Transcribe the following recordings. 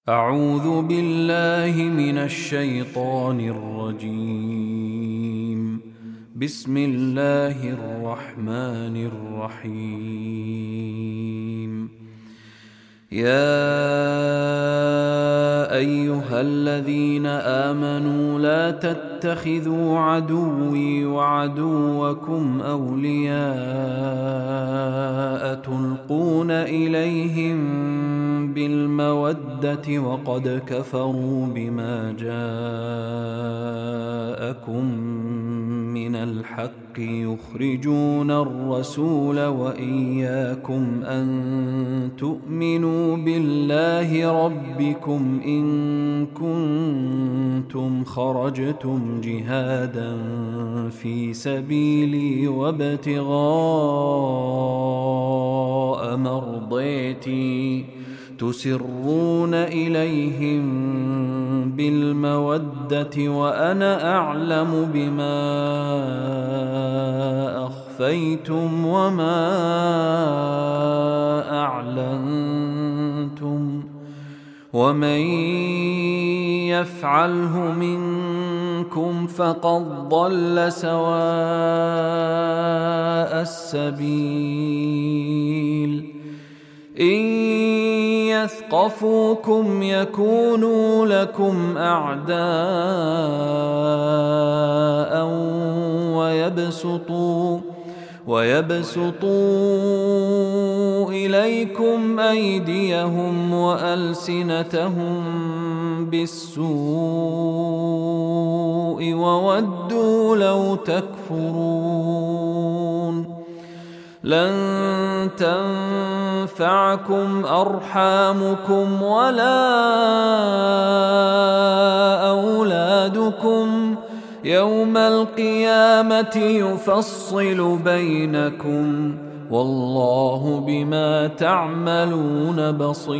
أعوذ بالله من الشيطان الرجيم. بسم الله الرحمن الرحيم. يا أيها الذين آمنوا لا تتخذوا عدوي وعدوكم أولياء تلقون إليهم بالمودة وقد كفروا بما جاءكم من الحق يخرجون الرسول وإياكم أن تؤمنوا بالله ربكم إن كنتم خرجتم جهادا في سبيلي وابتغاء مرضاتي تسرون إليهم بالمودة وأنا أعلم بما أخفيتم وما أعلنتم ومن يفعله منكم فقد ضل سواء السبيل. إن يثقفوكم يكونوا لكم أعداء ويبسطوا إليكم أيديهم وألسنتهم بالسوء وودوا لو تكفرون. لن تنفعكم أرحامكم ولا أولادكم يوم القيامة يفصل بينكم والله بما تعملون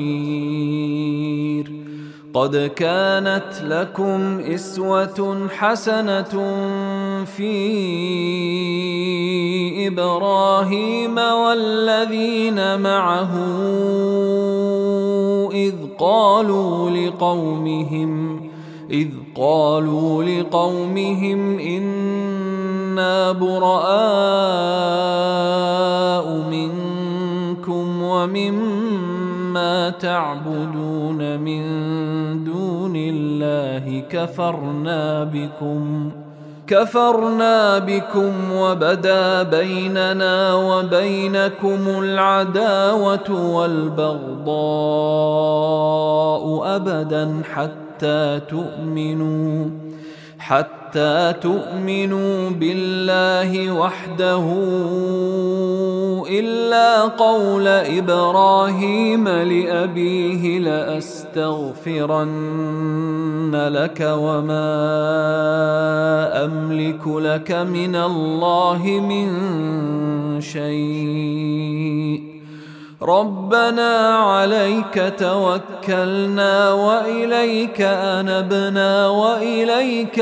بصير. قد كانت لكم إسوة حسنة في إبراهيم والذين معه إذ قالوا لقومهم إنا براء منكم ومما تعبدون من دون الله كفرنا بكم وبدا بيننا وبينكم العداوة والبغضاء أبدا حتى تؤمنوا بالله وحده إلا قول إبراهيم لأبيه لأستغفرن لك وما أملك لك من الله من شيء ربنا عليك توكلنا وإليك أنبنا وإليك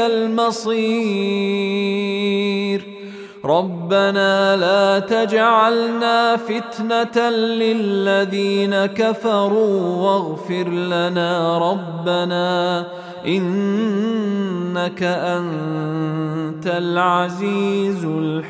المصير. ربنا لا تجعلنا فتنة للذين كفروا واغفر لنا ربنا إنك أنت العزيز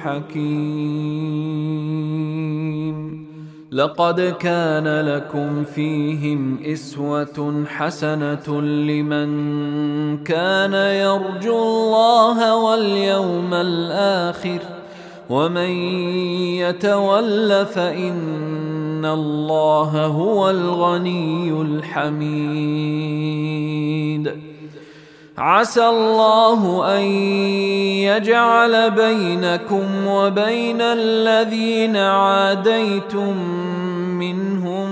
الحكيم. لقد كان لكم فيهم إسوة حسنة لمن كان يرجو الله واليوم الآخر ومن يتول فإن الله هو الغني الحميد. عسى الله أن يجعل بينكم وبين الذين عاديتم منهم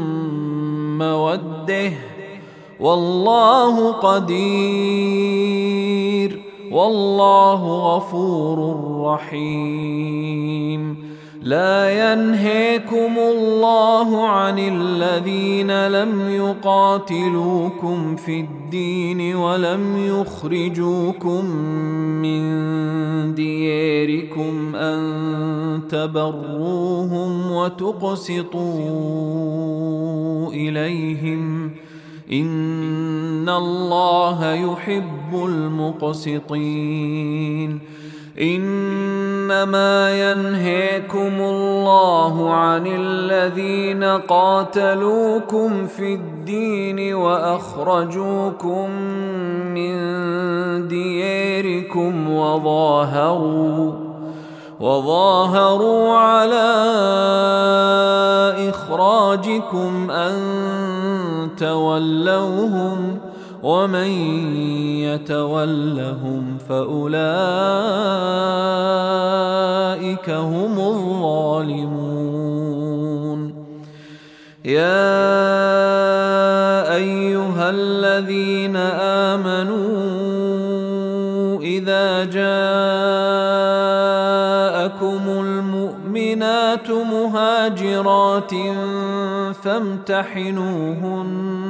مودة والله قدير والله غفور رحيم. لا ينهيكم الله عن الذين لم يقاتلوكم في الدين ولم يخرجوكم من دياركم أن تبروهم وتقسطوا إليهم إن الله يحب المقسطين. إنما ينهيكم الله عن الذين قاتلوكم في الدين وأخرجوكم من دياركم وظاهروا على إخراجكم أن تولوهم ومن يتولهم فأولئك هم الظالمون. يا أيها الذين آمنوا إذا جاءكم المؤمنات مهاجرات فامتحنوهن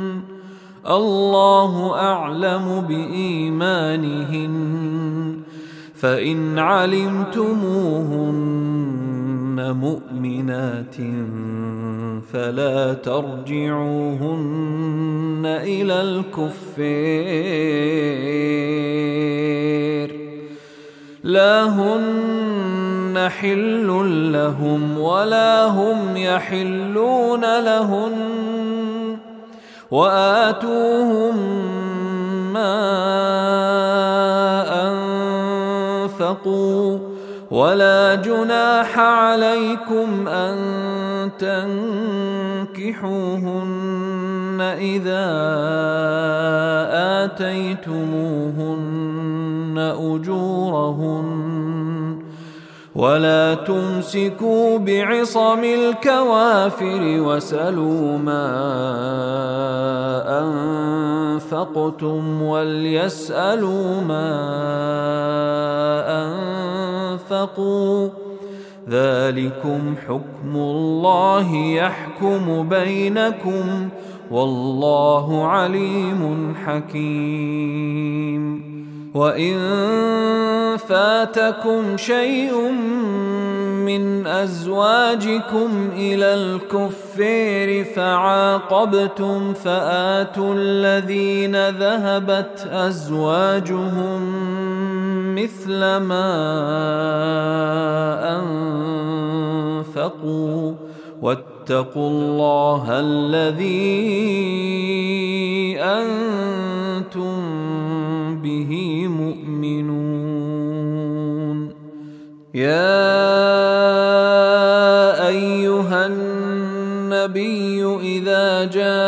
الله أعلم بإيمانهن فإن علمتموهن مؤمنات فلا ترجعوهن إلى الكفار لا هن حل لهم ولا هم يحلون لهن وآتوهم ما أنفقوا ولا جناح عليكم أن تنكحوهن إذا آتيتموهن أجورهن ولا تمسكوا بعصم الكوافر وسلوا ما أنفقتم وليسألوا ما أنفقوا ذلكم حكم الله يحكم بينكم والله عليم حكيم. وإن فاتكم شيء من أزواجكم إلى الكفار فعاقبتم فآتوا الذين ذهبت أزواجهم مثل ما أنفقوا واتقوا الله الذي أنتم به مؤمنون. يا أيها النبي إذا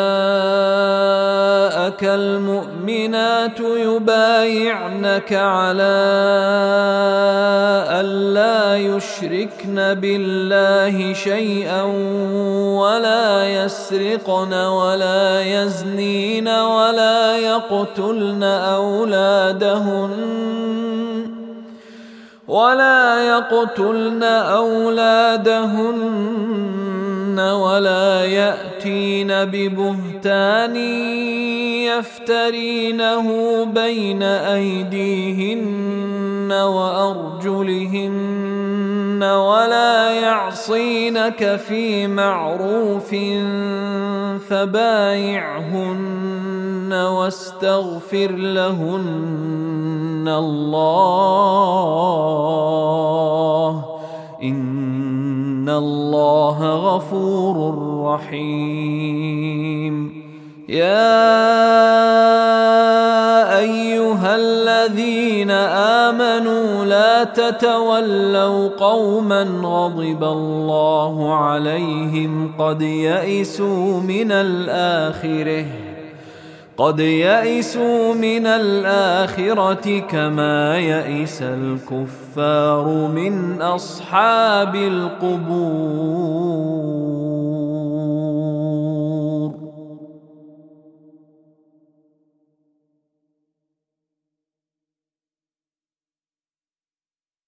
جاءك المؤمنات يبايعنك على ألا يشركن بالله شيئا ولا يسرقن ولا يزنين ولا يقتلن أولادهن ولا يأتين ببهتان يفترينه بين أيديهن وأرجلهن ولا يعصينك في معروف فبايعهن واستغفر لهن الله إن الله غفور رحيم. يا أيها الذين آمنوا لا تتولوا قوما غضب الله عليهم قد يئسوا من الآخرة كما يئس الكفار من أصحاب القبور.